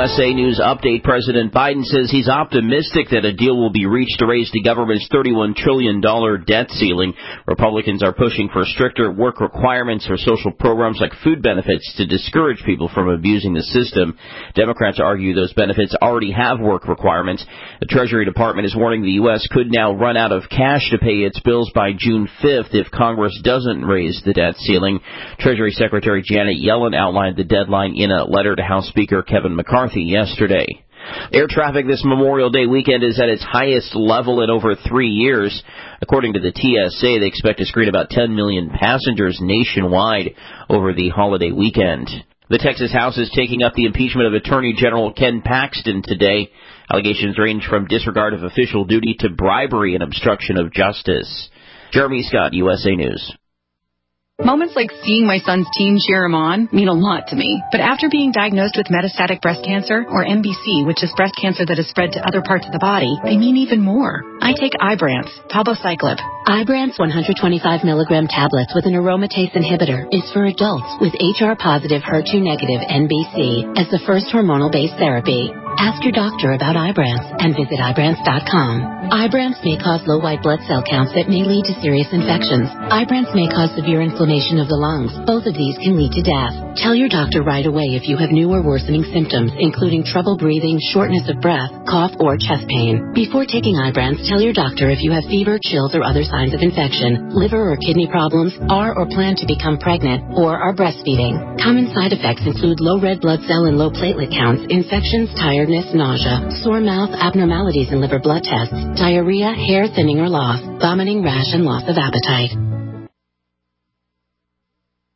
USA News Update, President Biden says he's optimistic that a deal will be reached to raise the government's $31 trillion debt ceiling. Republicans are pushing for stricter work requirements for social programs like food benefits to discourage people from abusing the system. Democrats argue those benefits already have work requirements. The Treasury Department is warning the U.S. could now run out of cash to pay its bills by June 5th if Congress doesn't raise the debt ceiling. Treasury Secretary Janet Yellen outlined the deadline in a letter to House Speaker Kevin McCarthy yesterday. Air traffic this Memorial Day weekend is at its highest level in over 3 years. According to the TSA, they expect to screen about 10 million passengers nationwide over the holiday weekend. The Texas House is taking up the impeachment of Attorney General Ken Paxton today. Allegations range from disregard of official duty to bribery and obstruction of justice. Jeremy Scott, USA News. Moments like seeing my son's team cheer him on mean a lot to me. But after being diagnosed with metastatic breast cancer, or MBC, which is breast cancer that has spread to other parts of the body, they mean even more. I take Ibrance, palbociclib. Ibrance 125 milligram tablets with an aromatase inhibitor is for adults with HR-positive, HER2-negative MBC as the first hormonal-based therapy. Ask your doctor about Ibrance and visit Ibrance.com. Ibrance may cause low white blood cell counts that may lead to serious infections. Ibrance may cause severe inflammation of the lungs. Both of these can lead to death. Tell your doctor right away if you have new or worsening symptoms, including trouble breathing, shortness of breath, cough, or chest pain. Before taking Ibrance, tell your doctor if you have fever, chills, or other signs of infection, liver or kidney problems, are or plan to become pregnant, or are breastfeeding. Common side effects include low red blood cell and low platelet counts, infections, tiredness, nausea, sore mouth, abnormalities in liver blood tests, diarrhea, hair thinning or loss, vomiting, rash, and loss of appetite.